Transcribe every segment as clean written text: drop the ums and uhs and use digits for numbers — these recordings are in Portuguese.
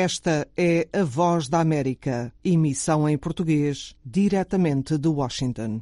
Esta é a Voz da América, emissão em português, diretamente de Washington.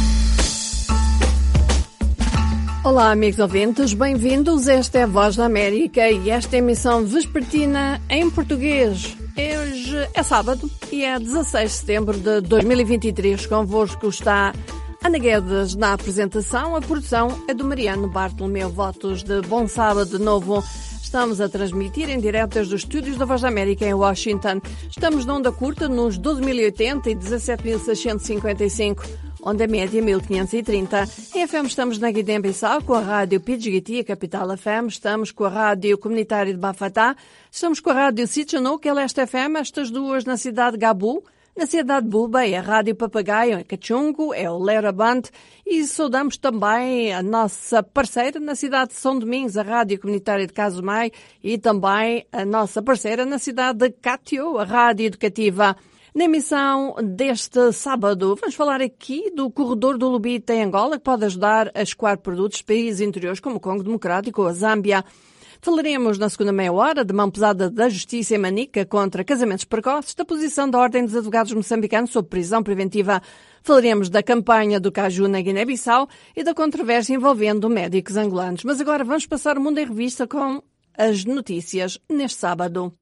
Olá, amigos ouvintes, bem-vindos. Esta é a Voz da América e esta é a emissão vespertina em português. Hoje é sábado e é 16 de setembro de 2023. Convosco está Ana Guedes na apresentação. A produção é do Mariano Bartolomeu. Votos de bom sábado de novo. Estamos a transmitir em direto desde os estúdios da Voz da América em Washington. Estamos na onda curta nos 12.080 e 17.655, onda média 1.530. Em FM estamos na Guiné-Bissau com a rádio Pidgiti, a Capital FM. Estamos com a rádio comunitária de Bafatá. Estamos com a rádio Sitchano, que é Leste FM, estas duas na cidade de Gabu. Na cidade de Buba é a Rádio Papagaio, em Cachungo, é o Leraband, e saudamos também a nossa parceira na cidade de São Domingos, a Rádio Comunitária de Casumai, e também a nossa parceira na cidade de Catio, a Rádio Educativa. Na emissão deste sábado, vamos falar aqui do corredor do Lubita em Angola, que pode ajudar a escoar produtos de países interiores como o Congo Democrático ou a Zâmbia. Falaremos na segunda meia hora de mão pesada da Justiça em Manica contra casamentos precoces, da posição da Ordem dos Advogados Moçambicanos sobre prisão preventiva. Falaremos da campanha do caju na Guiné-Bissau e da controvérsia envolvendo médicos angolanos. Mas agora vamos passar o mundo em revista com as notícias neste sábado.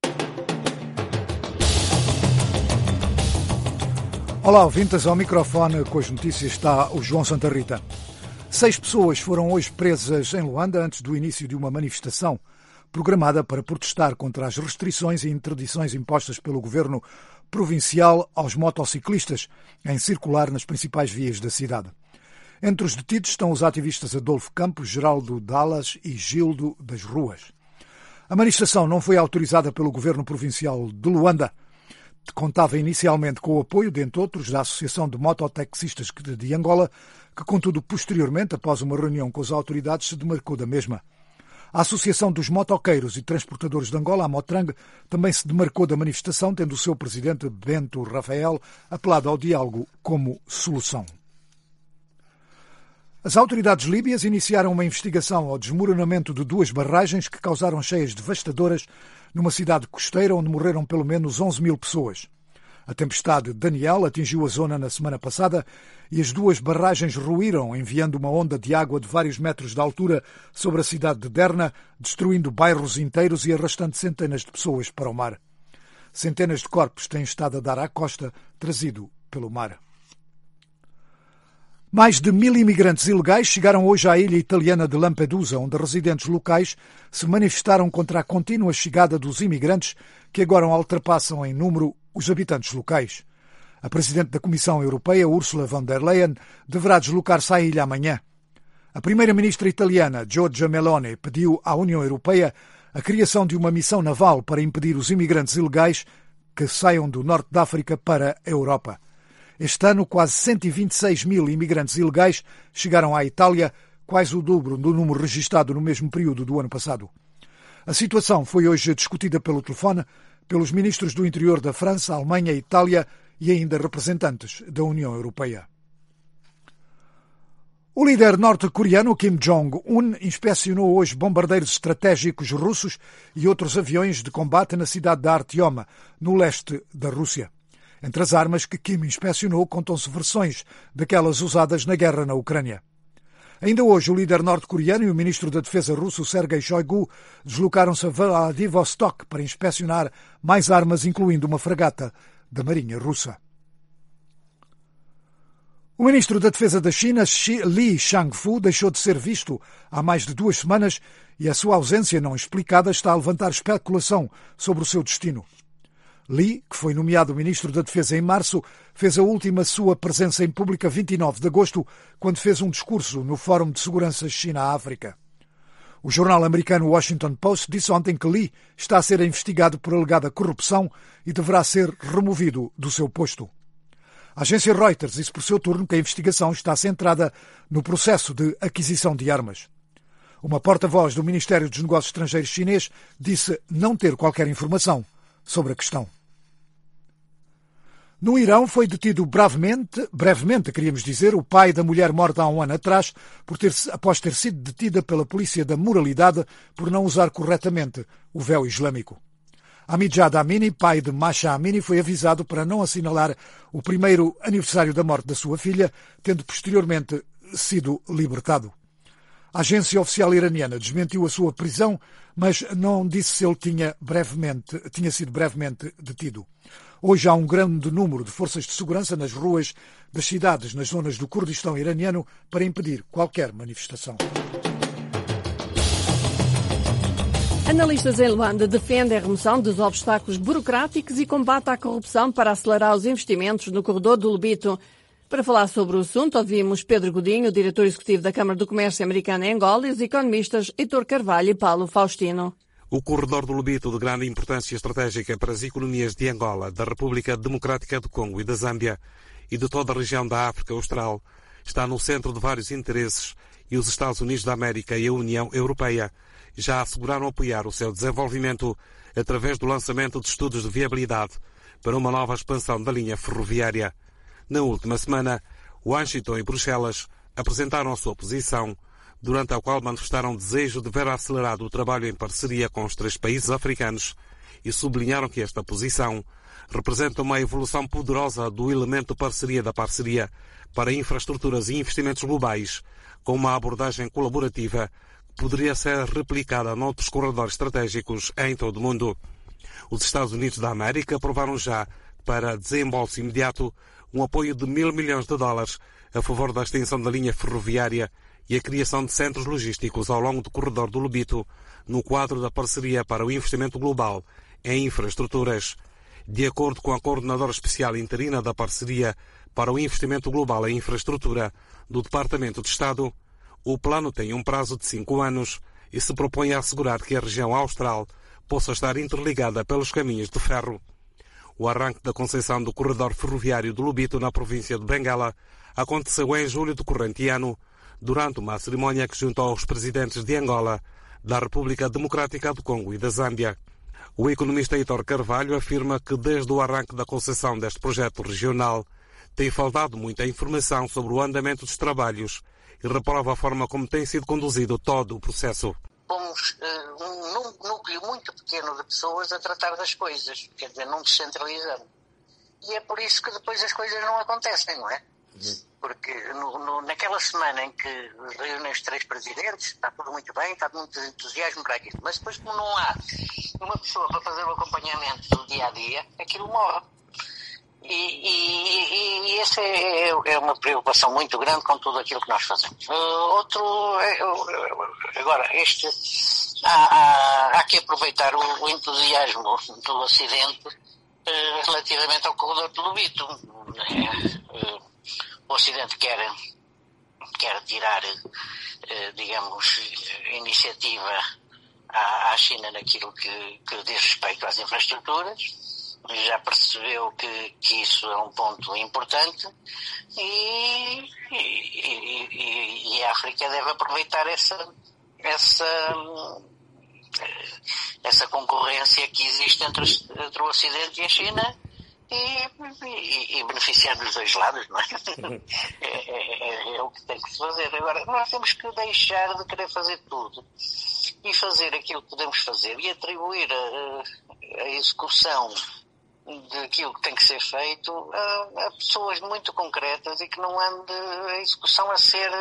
Olá, ouvintes, ao microfone com as notícias está o João Santa Rita. 6 pessoas foram hoje presas em Luanda antes do início de uma manifestação programada para protestar contra as restrições e interdições impostas pelo governo provincial aos motociclistas em circular nas principais vias da cidade. Entre os detidos estão os ativistas Adolfo Campos, Geraldo Dallas e Gildo das Ruas. A manifestação não foi autorizada pelo governo provincial de Luanda. Contava inicialmente com o apoio, dentre outros, da Associação de Mototaxistas de Angola, que, contudo, posteriormente, após uma reunião com as autoridades, se demarcou da mesma. A Associação dos Motoqueiros e Transportadores de Angola, a Motrang, também se demarcou da manifestação, tendo o seu presidente, Bento Rafael, apelado ao diálogo como solução. As autoridades líbias iniciaram uma investigação ao desmoronamento de 2 barragens que causaram cheias devastadoras numa cidade costeira onde morreram pelo menos 11.000 pessoas. A tempestade Daniel atingiu a zona na semana passada e as 2 barragens ruíram, enviando uma onda de água de vários metros de altura sobre a cidade de Derna, destruindo bairros inteiros e arrastando centenas de pessoas para o mar. Centenas de corpos têm estado a dar à costa, trazido pelo mar. Mais de 1.000 imigrantes ilegais chegaram hoje à ilha italiana de Lampedusa, onde residentes locais se manifestaram contra a contínua chegada dos imigrantes que agora ultrapassam em número os habitantes locais. A Presidente da Comissão Europeia, Ursula von der Leyen, deverá deslocar-se à ilha amanhã. A Primeira-Ministra italiana, Giorgia Meloni, pediu à União Europeia a criação de uma missão naval para impedir os imigrantes ilegais que saiam do norte da África para a Europa. Este ano, quase 126.000 imigrantes ilegais chegaram à Itália, quase o dobro do número registrado no mesmo período do ano passado. A situação foi hoje discutida pelo telefone pelos ministros do Interior da França, Alemanha, Itália e ainda representantes da União Europeia. O líder norte-coreano Kim Jong-un inspecionou hoje bombardeiros estratégicos russos e outros aviões de combate na cidade de Artyom, no leste da Rússia. Entre as armas que Kim inspecionou contam-se versões daquelas usadas na guerra na Ucrânia. Ainda hoje, o líder norte-coreano e o ministro da Defesa russo, Sergei Shoigu, deslocaram-se a Vladivostok para inspecionar mais armas, incluindo uma fragata da Marinha Russa. O ministro da Defesa da China, Li Shangfu, deixou de ser visto há mais de 2 semanas e a sua ausência não explicada está a levantar especulação sobre o seu destino. Li, que foi nomeado ministro da Defesa em março, fez a última sua presença em público a 29 de agosto, quando fez um discurso no Fórum de Segurança China-África. O jornal americano Washington Post disse ontem que Li está a ser investigado por alegada corrupção e deverá ser removido do seu posto. A agência Reuters disse por seu turno que a investigação está centrada no processo de aquisição de armas. Uma porta-voz do Ministério dos Negócios Estrangeiros chinês disse não ter qualquer informação sobre a questão. No Irão foi detido brevemente, queríamos dizer, o pai da mulher morta há um ano atrás após ter sido detida pela polícia da moralidade por não usar corretamente o véu islâmico. Amjad Amini, pai de Masha Amini, foi avisado para não assinalar o primeiro aniversário da morte da sua filha, tendo posteriormente sido libertado. A agência oficial iraniana desmentiu a sua prisão, mas não disse se ele tinha sido brevemente detido. Hoje há um grande número de forças de segurança nas ruas das cidades nas zonas do Kurdistão iraniano para impedir qualquer manifestação. Analistas em Luanda defendem a remoção dos obstáculos burocráticos e combate à corrupção para acelerar os investimentos no corredor do Lobito. Para falar sobre o assunto, ouvimos Pedro Godinho, diretor executivo da Câmara do Comércio Americana em Angola, e os economistas Heitor Carvalho e Paulo Faustino. O corredor do Lobito, de grande importância estratégica para as economias de Angola, da República Democrática do Congo e da Zâmbia e de toda a região da África Austral, está no centro de vários interesses e os Estados Unidos da América e a União Europeia já asseguraram apoiar o seu desenvolvimento através do lançamento de estudos de viabilidade para uma nova expansão da linha ferroviária. Na última semana, Washington e Bruxelas apresentaram a sua posição, durante a qual manifestaram desejo de ver acelerado o trabalho em parceria com os 3 países africanos e sublinharam que esta posição representa uma evolução poderosa do elemento parceria da parceria para infraestruturas e investimentos globais, com uma abordagem colaborativa que poderia ser replicada noutros corredores estratégicos em todo o mundo. Os Estados Unidos da América aprovaram já, para desembolso imediato, um apoio de $1.000 milhões a favor da extensão da linha ferroviária e a criação de centros logísticos ao longo do corredor do Lobito, no quadro da parceria para o investimento global em infraestruturas. De acordo com a coordenadora especial interina da parceria para o investimento global em infraestrutura do Departamento de Estado, o plano tem um prazo de 5 anos e se propõe a assegurar que a região austral possa estar interligada pelos caminhos de ferro. O arranque da concessão do corredor ferroviário do Lobito na província de Benguela aconteceu em julho do corrente ano, durante uma cerimónia que juntou os presidentes de Angola, da República Democrática do Congo e da Zâmbia. O economista Heitor Carvalho afirma que desde o arranque da concessão deste projeto regional tem faltado muita informação sobre o andamento dos trabalhos e reprova a forma como tem sido conduzido todo o processo. Somos um núcleo muito pequeno de pessoas a tratar das coisas, quer dizer, não descentralizamos. E é por isso que depois as coisas não acontecem, não é? Porque naquela semana em que reúnem os 3 presidentes, está tudo muito bem, está muito entusiasmo para aquilo. Mas depois, como não há uma pessoa para fazer o acompanhamento do dia-a-dia, aquilo morre. E essa é uma preocupação muito grande com tudo aquilo que nós fazemos. Há que aproveitar o entusiasmo do Ocidente relativamente ao corredor do Lobito. O Ocidente quer tirar, digamos, iniciativa à China naquilo que diz respeito às infraestruturas. Já percebeu que isso é um ponto importante e a África deve aproveitar essa concorrência que existe entre o Ocidente e a China e beneficiar dos 2 lados, não é? É o que tem que se fazer. Agora, nós temos que deixar de querer fazer tudo e fazer aquilo que podemos fazer e atribuir a execução daquilo que tem que ser feito a pessoas muito concretas e que não ande a execução a ser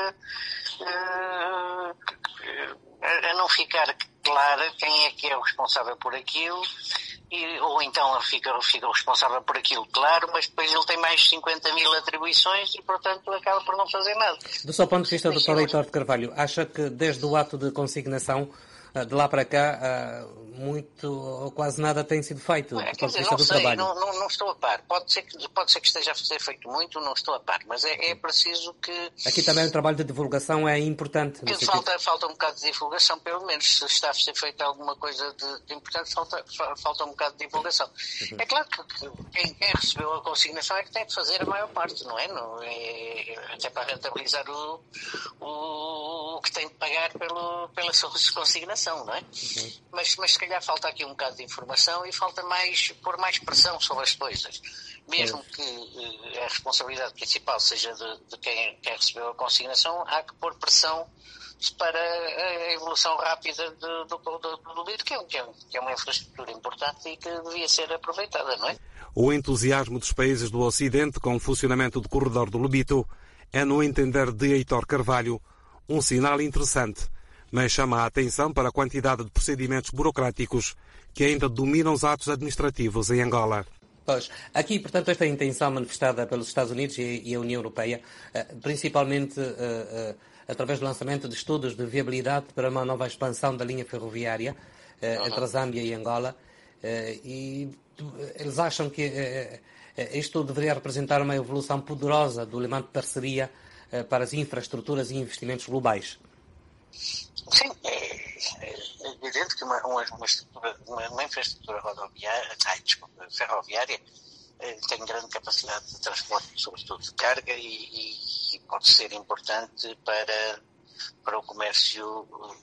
a não ficar clara quem é que é o responsável por aquilo ou então fica responsável por aquilo, claro, mas depois ele tem mais 50.000 atribuições e, portanto, acaba por não fazer nada. Do seu ponto de vista, Dr. Heitor de Carvalho, acha que desde o ato de consignação de lá para cá, muito ou quase nada tem sido feito do ponto de vista do trabalho? Não estou a par. Pode ser que esteja a ser feito muito, não estou a par. Mas é preciso que... Aqui também o trabalho de divulgação é importante. Falta um bocado de divulgação, pelo menos. Se está a ser feita alguma coisa de importante, falta um bocado de divulgação. É claro que quem recebeu a consignação é que tem de fazer a maior parte, não é? Até para rentabilizar o que tem de pagar pela sua consignação. Não é? Mas se calhar falta aqui um bocado de informação e falta pôr mais pressão sobre as coisas. Mesmo que a responsabilidade principal seja de quem recebeu a consignação, há que pôr pressão para a evolução rápida do Lubito, que é uma infraestrutura importante e que devia ser aproveitada, não é? O entusiasmo dos países do Ocidente com o funcionamento do corredor do Lubito é, no entender de Heitor Carvalho, um sinal interessante, mas chama a atenção para a quantidade de procedimentos burocráticos que ainda dominam os atos administrativos em Angola. Pois, aqui, portanto, esta intenção manifestada pelos Estados Unidos e a União Europeia, principalmente através do lançamento de estudos de viabilidade para uma nova expansão da linha ferroviária entre a Zâmbia e Angola, e eles acham que isto deveria representar uma evolução poderosa do elemento de parceria para as infraestruturas e investimentos globais. Sim, é evidente que uma infraestrutura ferroviária tem grande capacidade de transporte, sobretudo de carga, e pode ser importante para o comércio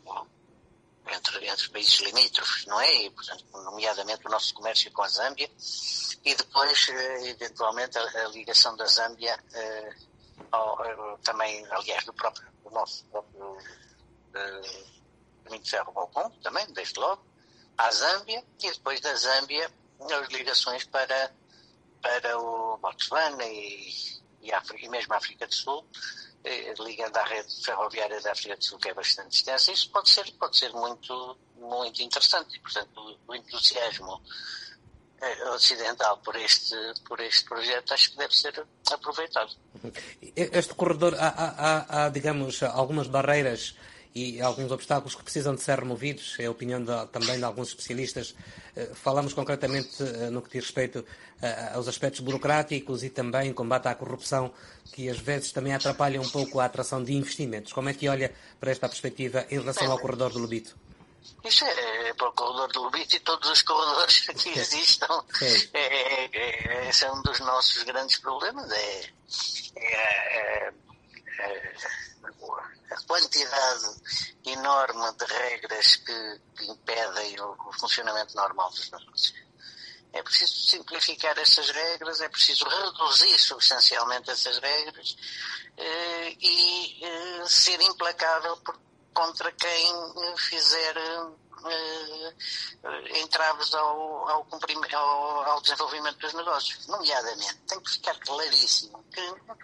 entre países limítrofes, não é? E, portanto, nomeadamente o nosso comércio com a Zâmbia, e depois, eventualmente, a ligação da Zâmbia também, aliás, do nosso próprio caminho de ferro Balcão, também, desde logo, à Zâmbia, e depois da Zâmbia as ligações para o Botswana e mesmo a África do Sul, ligando à rede ferroviária da África do Sul, que é bastante extensa. Isso pode ser muito, muito interessante, e, portanto, o entusiasmo ocidental por este projeto acho que deve ser aproveitado. Este corredor, há digamos, algumas barreiras e alguns obstáculos que precisam de ser removidos, é a opinião também de alguns especialistas. Falamos concretamente no que diz respeito aos aspectos burocráticos e também combate à corrupção, que às vezes também atrapalham um pouco a atração de investimentos. Como é que olha para esta perspectiva em relação ao corredor do Lubito? Isso é para o corredor do Lubito e todos os corredores que existam. Esse é um dos nossos grandes problemas. A quantidade enorme de regras que impedem o funcionamento normal dos negócios. É preciso simplificar essas regras, é preciso reduzir substancialmente essas regras e ser implacável contra quem fizer entraves ao desenvolvimento dos negócios. Nomeadamente, tem que ficar claríssimo que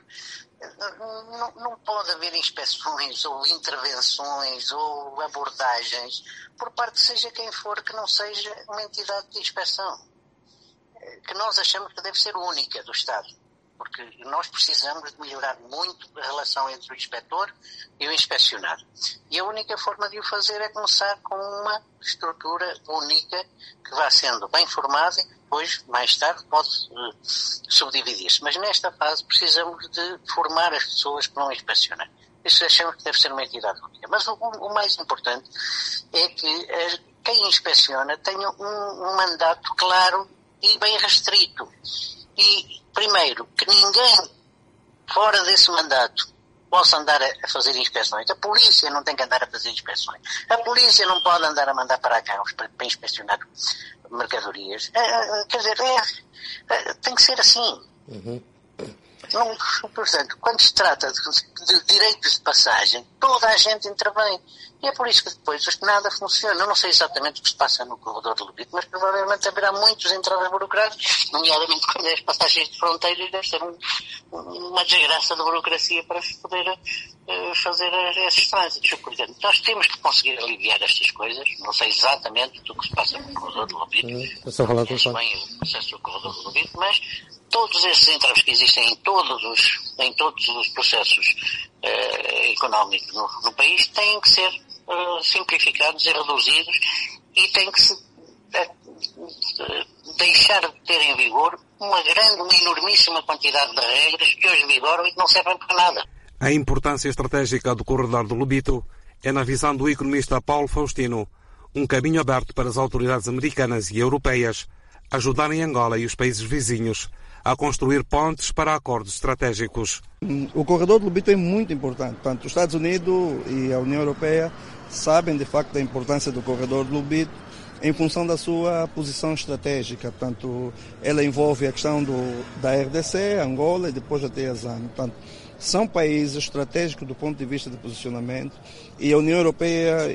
não pode haver inspeções ou intervenções ou abordagens por parte seja quem for que não seja uma entidade de inspeção, que nós achamos que deve ser única do Estado, porque nós precisamos de melhorar muito a relação entre o inspetor e o inspecionado. E a única forma de o fazer é começar com uma estrutura única que vá sendo bem formada e depois, mais tarde, pode subdividir-se. Mas nesta fase precisamos de formar as pessoas que vão inspecionar. Isso achamos que deve ser uma entidade única. Mas o mais importante é que quem inspeciona tenha um mandato claro e bem restrito. E, primeiro, que ninguém fora desse mandato possa andar a fazer inspeções. A polícia não tem que andar a fazer inspeções. A polícia não pode andar a mandar para cá para inspecionar mercadorias. Quer dizer, tem que ser assim. Não, portanto, quando se trata de direitos de passagem, toda a gente intervém. E é por isso que depois nada funciona. Eu não sei exatamente o que se passa no corredor do Lubito, mas provavelmente haverá muitos entraves burocráticos, nomeadamente quando as passagens de fronteiras deve ser uma desgraça de burocracia para se poder fazer esses trânsitos. Portanto, nós temos que conseguir aliviar estas coisas. Não sei exatamente do que se passa no corredor do Lubito. Conheço bem o processo do corredor do Lubito, mas todos esses entraves que existem em todos os processos económicos no país têm que ser simplificados e reduzidos, e têm que se deixar de ter em vigor uma enormíssima quantidade de regras que hoje vigoram e que não servem para nada. A importância estratégica do corredor do Lubito é, na visão do economista Paulo Faustino, um caminho aberto para as autoridades americanas e europeias ajudarem Angola e os países vizinhos a construir pontes para acordos estratégicos. O corredor do Lubito é muito importante. Portanto, os Estados Unidos e a União Europeia sabem de facto da importância do corredor do Lubito em função da sua posição estratégica. Portanto, ela envolve a questão da RDC, Angola e depois até a Zâmbia. Portanto, são países estratégicos do ponto de vista de posicionamento, e a União Europeia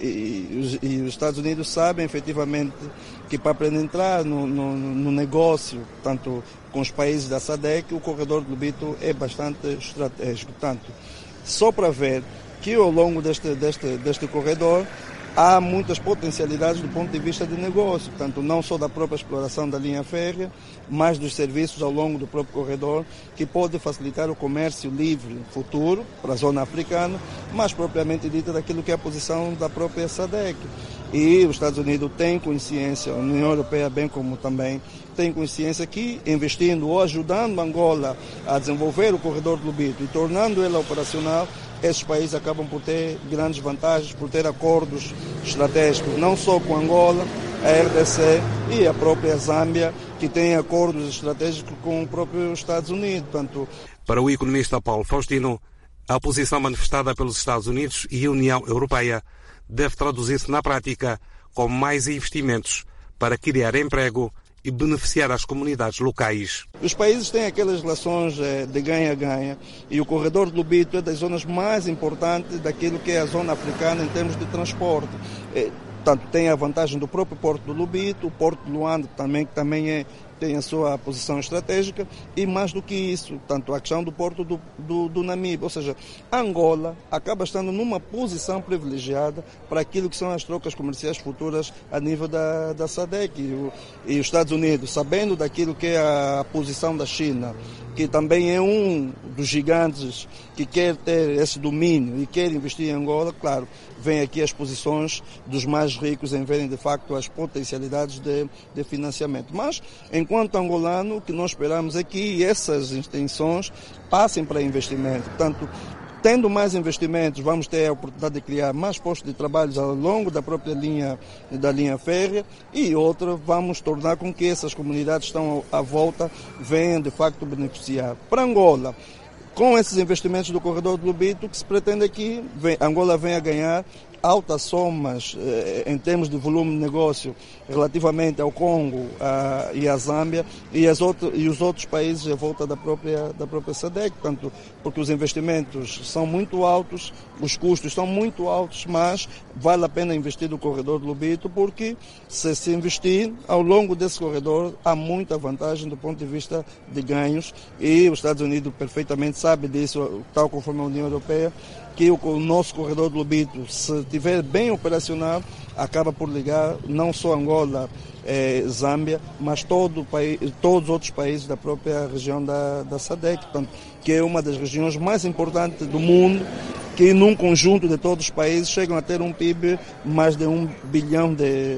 e os Estados Unidos sabem efetivamente que para entrar no negócio, tanto com os países da SADC, o corredor do Lobito é bastante estratégico. Tanto, só para ver que ao longo deste corredor há muitas potencialidades do ponto de vista de negócio, portanto, não só da própria exploração da linha férrea, mas dos serviços ao longo do próprio corredor, que pode facilitar o comércio livre futuro para a zona africana, mas propriamente dita daquilo que é a posição da própria SADC. E os Estados Unidos têm consciência, a União Europeia bem como também, tem consciência que investindo ou ajudando Angola a desenvolver o corredor do Lobito e tornando ele operacional, esses países acabam por ter grandes vantagens, por ter acordos estratégicos, não só com Angola, a RDC e a própria Zâmbia, que tem acordos estratégicos com o próprio Estados Unidos. Portanto, para o economista Paulo Faustino, a posição manifestada pelos Estados Unidos e a União Europeia deve traduzir-se na prática com mais investimentos para criar emprego e beneficiar as comunidades locais. Os países têm aquelas relações de ganha-ganha e o corredor do Lobito é das zonas mais importantes daquilo que é a zona africana em termos de transporte. Portanto, tem a vantagem do próprio Porto do Lobito, o Porto de Luanda que também tem a sua posição estratégica, e mais do que isso, tanto a questão do Porto do Namibe, ou seja, Angola acaba estando numa posição privilegiada para aquilo que são as trocas comerciais futuras a nível da SADC. E os Estados Unidos, sabendo daquilo que é a posição da China, que também é um dos gigantes que quer ter esse domínio e quer investir em Angola, claro, vem aqui as posições dos mais ricos em verem de facto as potencialidades de financiamento. Mas, enquanto angolano, o que nós esperamos é que essas intenções passem para investimento. Portanto, tendo mais investimentos, vamos ter a oportunidade de criar mais postos de trabalho ao longo da própria linha férrea, e outra, vamos tornar com que essas comunidades que estão à volta venham de facto beneficiar. Para Angola, com esses investimentos do corredor do Lobito, que se pretende aqui, Angola vem a ganhar altas somas em termos de volume de negócio relativamente ao Congo e à Zâmbia e os outros países à volta da própria SADC, portanto, porque os investimentos são muito altos, os custos são muito altos, mas vale a pena investir no corredor do Lobito, porque se investir ao longo desse corredor há muita vantagem do ponto de vista de ganhos, e os Estados Unidos perfeitamente sabem disso, tal conforme a União Europeia, que o nosso corredor do Lobito, se estiver bem operacional, acaba por ligar não só Angola, Zâmbia, mas todos os outros países da própria região da SADC, portanto, que é uma das regiões mais importantes do mundo, que num conjunto de todos os países chegam a ter um PIB mais de $1 bilhão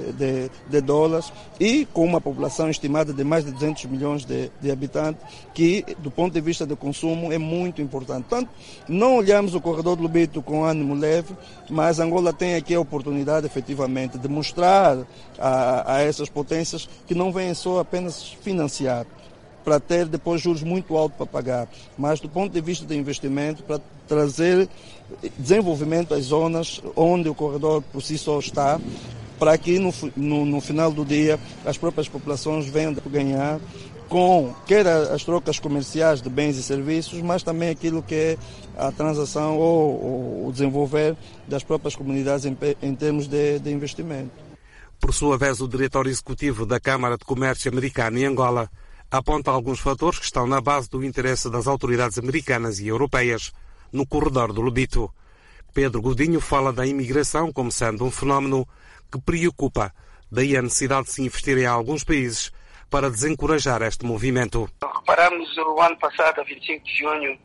de dólares, e com uma população estimada de mais de 200 milhões de habitantes, que do ponto de vista do consumo é muito importante. Portanto, não olhamos o corredor do Lobito com ânimo leve, mas Angola tem aqui a oportunidade efetivamente de mostrar a essas potências que não vêm só apenas financiar, para ter depois juros muito altos para pagar, mas do ponto de vista de investimento, para trazer desenvolvimento às zonas onde o corredor por si só está, para que no final do dia as próprias populações venham a ganhar com quer as trocas comerciais de bens e serviços, mas também aquilo que é a transação ou o desenvolver das próprias comunidades em termos de investimento. Por sua vez, o diretor executivo da Câmara de Comércio Americana em Angola aponta alguns fatores que estão na base do interesse das autoridades americanas e europeias no corredor do Lobito. Pedro Godinho fala da imigração como sendo um fenómeno que preocupa, daí a necessidade de se investir em alguns países para desencorajar este movimento. Reparamos o ano passado, a 25 de junho,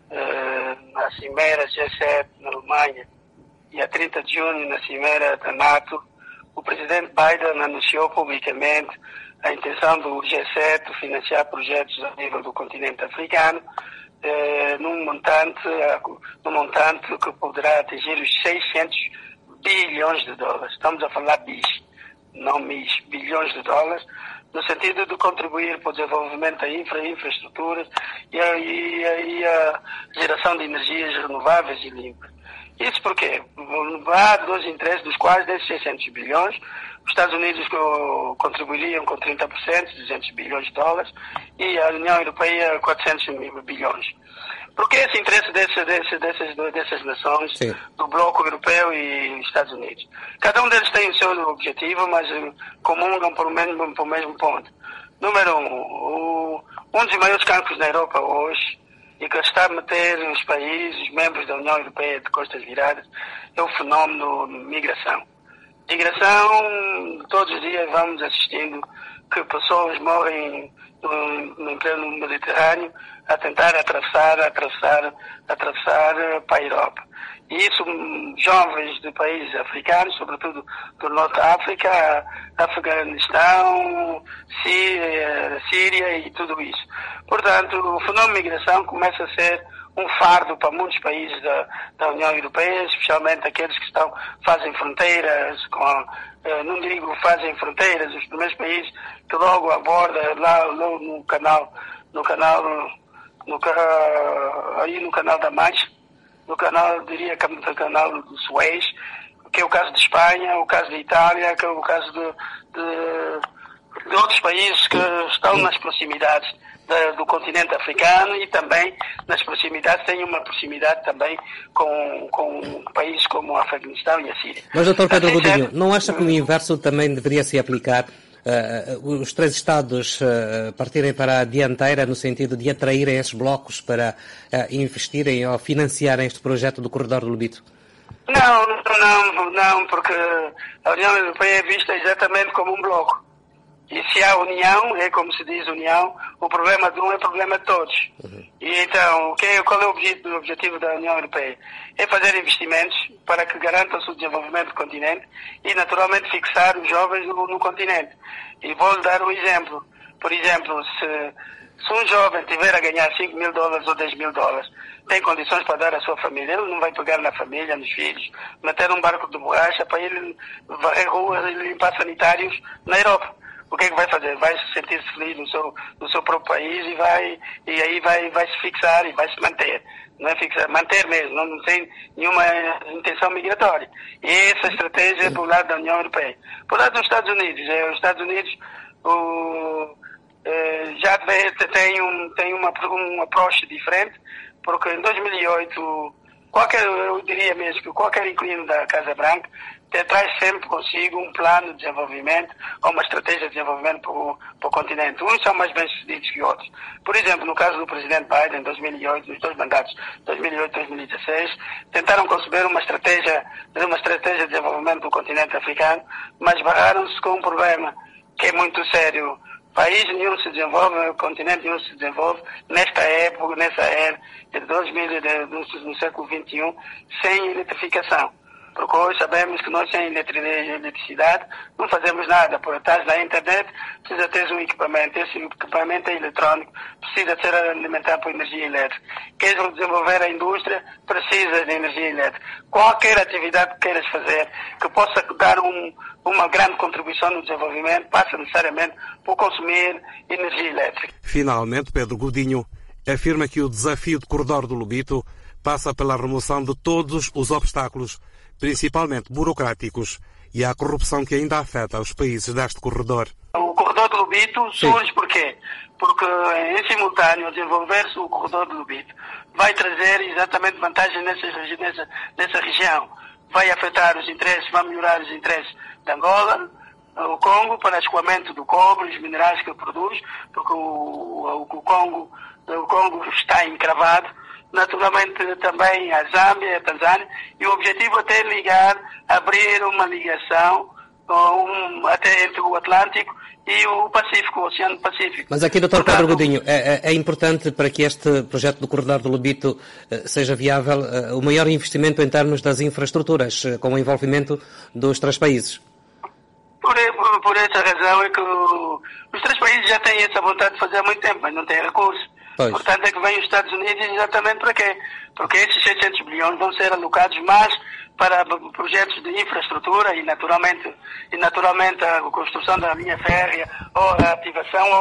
na Cimeira G7 na Alemanha, e a 30 de junho na Cimeira da NATO, o presidente Biden anunciou publicamente a intenção do G7 financiar projetos a nível do continente africano, num montante que poderá atingir os 600 bilhões de dólares. Estamos a falar bis, não mis, bilhões de dólares, no sentido de contribuir para o desenvolvimento da infraestruturas e a geração de energias renováveis e limpas. Isso porque há dois interesses, dos quais desses 600 bilhões, os Estados Unidos contribuiriam com 30%, 200 bilhões de dólares, e a União Europeia 400 bilhões. Porque esse interesse dessas nações, sim, do bloco europeu e Estados Unidos. Cada um deles tem o seu objetivo, mas comungam por o mesmo ponto. Número um dos maiores cancros na Europa hoje, e que está a meter os países, os membros da União Europeia de costas viradas, é o fenómeno de migração. Migração, todos os dias vamos assistindo que pessoas morrem no Mediterrâneo a tentar atravessar para a Europa. E isso, jovens de países africanos, sobretudo do Norte da África, Afeganistão, Síria e tudo isso. Portanto, o fenômeno de migração começa a ser um fardo para muitos países da União Europeia, especialmente aqueles que fazem fronteiras não digo fazem fronteiras, os primeiros países que logo abordam lá no canal da Mancha, diria que no canal do Suez, que é o caso de Espanha, o caso de Itália, que é o caso de outros países que estão nas proximidades do continente africano e também nas proximidades, tem uma proximidade também com países como o Afeganistão e a Síria. Mas, Dr. Pedro Godinho, não acha que o inverso também deveria se aplicar? Os três Estados partirem para a dianteira no sentido de atraírem esses blocos para investirem ou financiarem este projeto do Corredor do Lobito? Não, porque a União Europeia é vista exatamente como um bloco. E se há união, é como se diz união, o problema de um é o problema de todos. Uhum. E então, qual é o objetivo da União Europeia? É fazer investimentos para que garantam-se o desenvolvimento do continente e, naturalmente, fixar os jovens no continente. E vou-lhe dar um exemplo. Por exemplo, se um jovem tiver a ganhar $5.000 ou $10.000, tem condições para dar à sua família, ele não vai pegar na família, nos filhos, meter um barco de borracha para ele varrer ruas e limpar sanitários na Europa. O que é que vai fazer? Vai se sentir feliz no seu próprio país e aí vai se fixar e vai se manter. Não é fixar, manter mesmo, não tem nenhuma intenção migratória. E essa estratégia é do lado da União Europeia. Por lado dos Estados Unidos, os Estados Unidos já tem um approach diferente, porque em 2008, eu diria mesmo que qualquer inquilino da Casa Branca traz sempre consigo um plano de desenvolvimento ou uma estratégia de desenvolvimento para o continente. Uns são mais bem-sucedidos que outros. Por exemplo, no caso do presidente Biden, em 2008, nos dois mandatos, 2008 e 2016, tentaram conceber uma estratégia de desenvolvimento do continente africano, mas barraram-se com um problema que é muito sério. País nenhum se desenvolve, continente nenhum se desenvolve nessa era no século XXI, sem eletrificação. Porque hoje sabemos que nós sem eletricidade não fazemos nada. Por trás da internet precisa ter um equipamento. Esse equipamento é eletrônico, precisa ser alimentado por energia elétrica. Queres desenvolver a indústria, precisa de energia elétrica. Qualquer atividade que queiras fazer, que possa dar uma grande contribuição no desenvolvimento, passa necessariamente por consumir energia elétrica. Finalmente, Pedro Godinho afirma que o desafio do Corredor do Lobito passa pela remoção de todos os obstáculos, principalmente burocráticos, e a corrupção que ainda afeta os países deste corredor. O Corredor do Lobito surge por quê? Porque, em simultâneo, desenvolver-se o Corredor do Lobito vai trazer exatamente vantagem nessa região. Vai afetar os interesses, vai melhorar os interesses de Angola, o Congo, para escoamento do cobre, os minerais que produz, porque o Congo está encravado. Naturalmente também a Zâmbia e a Tanzânia, e o objetivo é abrir uma ligação até entre o Atlântico e o Pacífico, o Oceano Pacífico. Mas aqui, Dr. Pedro Godinho, é importante para que este projeto do Corredor do Lobito seja viável o maior investimento em termos das infraestruturas, com o envolvimento dos três países. Por essa razão é que os três países já têm essa vontade de fazer há muito tempo, mas não têm recursos. Pois. Portanto, é que vêm os Estados Unidos exatamente para quê? Porque esses 600 bilhões vão ser alocados mais para projetos de infraestrutura e naturalmente a construção da linha férrea ou a ativação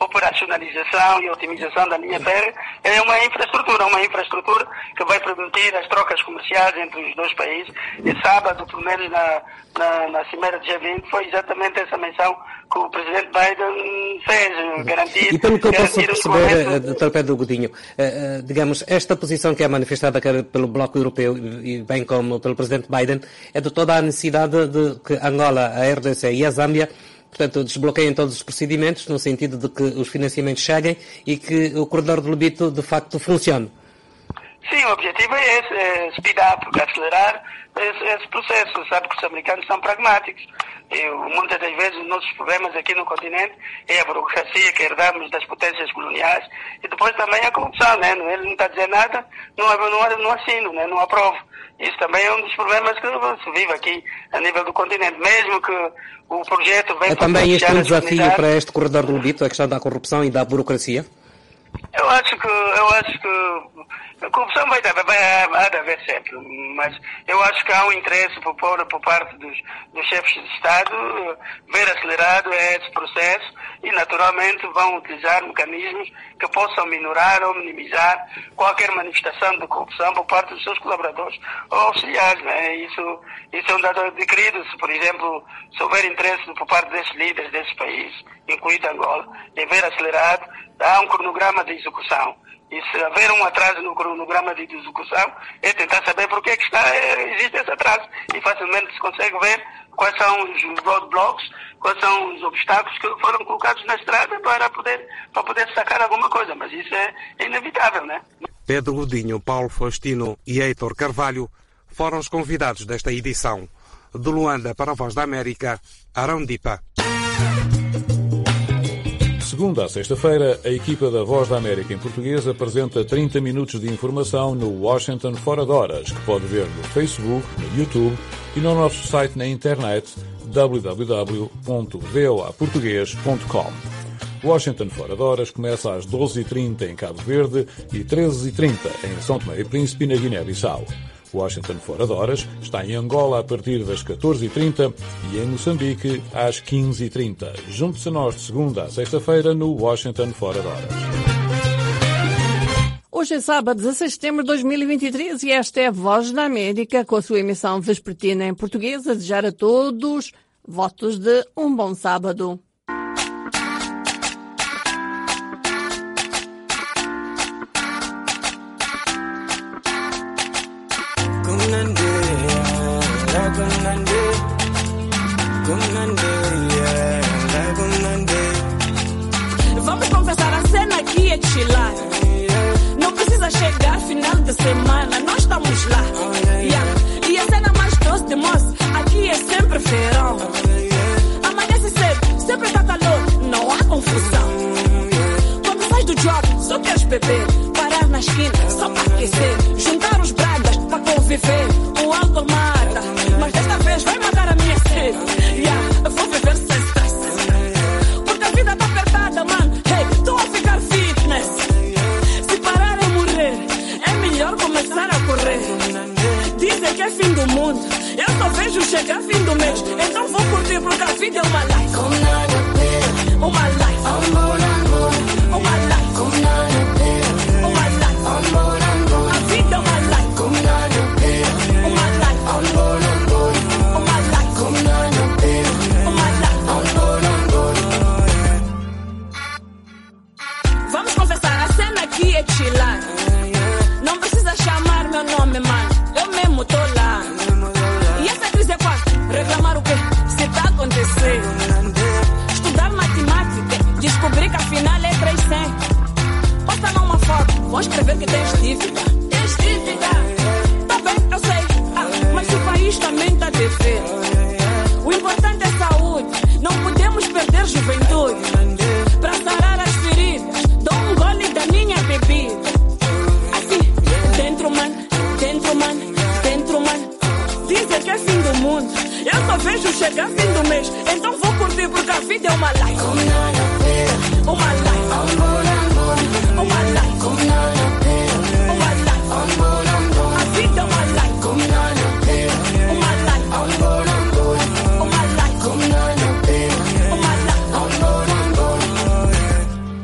operacionalização e otimização da linha férrea é uma infraestrutura que vai permitir as trocas comerciais entre os dois países. E sábado, pelo menos na Cimeira de G20, foi exatamente essa menção que o presidente Biden fez, garantir... E pelo que eu posso perceber, Dr. Pedro Godinho, digamos, esta posição que é manifestada quer pelo Bloco Europeu e bem como pelo presidente Biden é de toda a necessidade de que Angola, a RDC e a Zâmbia, portanto, desbloqueiem todos os procedimentos no sentido de que os financiamentos cheguem e que o corredor de Lobito de facto funcione. Sim, o objetivo é esse, é speed up, acelerar esse processo. Sabe que os americanos são pragmáticos. Muitas das vezes os nossos problemas aqui no continente é a burocracia que herdamos das potências coloniais e depois também a corrupção, né? Ele não está dizendo nada, não assino, né? Não aprovo. Isso também é um dos problemas que se vive aqui a nível do continente, mesmo que o projeto venha... É também este um desafio para este corredor do Lobito, a questão da corrupção e da burocracia? Eu acho que a corrupção vai haver sempre, mas eu acho que há um interesse por parte dos chefes de Estado ver acelerado esse processo e naturalmente vão utilizar mecanismos que possam minorar ou minimizar qualquer manifestação de corrupção por parte dos seus colaboradores ou auxiliares, né? Isso é um dado adquirido. Se, por exemplo, se houver interesse por parte desses líderes desses países, incluído Angola, em ver acelerado, há um cronograma de execução. E se haver um atraso no cronograma de execução, é tentar saber por que existe esse atraso. E facilmente se consegue ver quais são os roadblocks, quais são os obstáculos que foram colocados na estrada para poder sacar alguma coisa. Mas isso é inevitável, né? Pedro Godinho, Paulo Faustino e Heitor Carvalho foram os convidados desta edição. De Luanda para a Voz da América, Arão Dipa. Segunda a sexta-feira, a equipa da Voz da América em português apresenta 30 minutos de informação no Washington Fora de Horas, que pode ver no Facebook, no YouTube e no nosso site na internet www.voaportugues.com. Washington Fora de Horas começa às 12h30 em Cabo Verde e 13h30 em São Tomé e Príncipe, na Guiné-Bissau. Washington Fora de Horas está em Angola a partir das 14h30 e em Moçambique às 15h30. Junte-se a nós de segunda a sexta-feira no Washington Fora de Horas. Hoje é sábado, 16 de setembro de 2023 e esta é a Voz da América com a sua emissão vespertina em português. A desejar a todos votos de um bom sábado. Vamos conversar, a cena aqui é chilar. Não precisa chegar final de semana, nós estamos lá. E a cena mais doce de moço, aqui é sempre verão. Amanhece cedo, sempre tá calor, não há confusão. Quando sai do job, só queres beber, parar na esquina, só para aquecer, juntar os bragas para conviver. O álcool mata, mas desta vez vai matar a minha sede. Eu vou viver sem stress, porque a vida tá apertada, mano. Hey, tô a ficar fitness. Se parar é morrer, é melhor começar a correr. Dizem que é fim do mundo, eu só vejo chegar fim do mês. Então vou curtir porque a vida é uma life. Uma life. Uma life. Uma life. A vida é uma life. Uma life. Uma life. Vamos confessar, a cena aqui é chilar. Não precisa chamar meu nome, mano, eu mesmo tô lá. E essa crise é quase reclamar o quê? Se tá acontecendo. Estudar matemática, descobrir que afinal é 300. Posta não uma foto, vou escrever que tens dívida. Tens dívida? Tá bem, eu sei, mas o país também tá devendo. O importante é saúde, não podemos perder juventude. Pra sarar as feridas, dou um gole da minha bebida. Assim, dentro, mano. Dizem que é fim do mundo, eu só vejo chegar fim do mês. Então vou curtir porque a vida é uma life. Uma life. Uma life. Uma life. A vida é uma life. Uma life. Uma life. Uma life.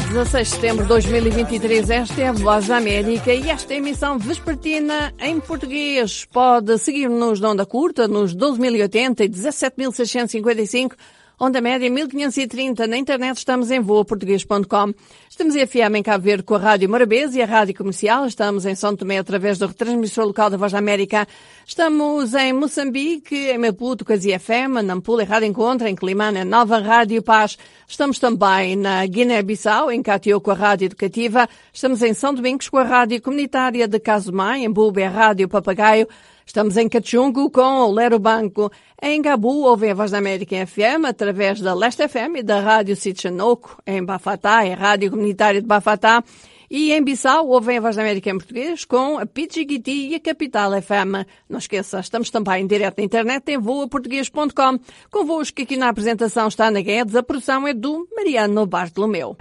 16 de setembro de 2023, esta é a Voz da América e esta é a emissão vespertina em português. Pode seguir-nos na onda curta, nos 12.080 e 17.655, onda média 1530. Na internet estamos em voaportuguês.com. Estamos em FM em Cabo Verde com a Rádio Morabeza e a Rádio Comercial. Estamos em São Tomé através do retransmissor local da Voz da América. Estamos em Moçambique, em Maputo com a ZFM, Nampula, Rádio Encontro, em Climane, Nova Rádio Paz. Estamos também na Guiné-Bissau, em Catió com a Rádio Educativa. Estamos em São Domingos com a Rádio Comunitária de Casumai, em Bulbe, a Rádio Papagaio. Estamos em Cachungo com o Lero Banco. Em Gabu, ouvem a Voz da América em FM, através da Leste FM e da Rádio Sitchanoco. Em Bafatá, é a Rádio Comunitária de Bafatá. E em Bissau, ouvem a Voz da América em português com a Pidgiguiti e a Capital FM. Não esqueça, estamos também em direto na internet em voaportuguês.com. Convosco aqui na apresentação está Ana Guedes, a produção é do Mariano Bartolomeu.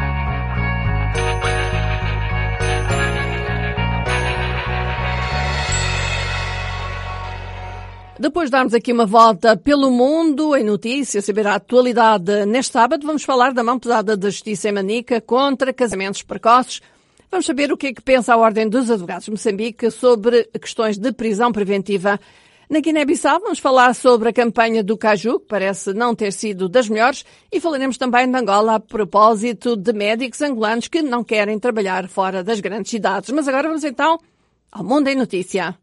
Depois de darmos aqui uma volta pelo mundo em notícias, saber a atualidade neste sábado, vamos falar da mão pesada da Justiça em Manica contra casamentos precoces. Vamos saber o que é que pensa a Ordem dos Advogados de Moçambique sobre questões de prisão preventiva. Na Guiné-Bissau vamos falar sobre a campanha do Caju, que parece não ter sido das melhores, e falaremos também de Angola a propósito de médicos angolanos que não querem trabalhar fora das grandes cidades. Mas agora vamos então ao Mundo em Notícia.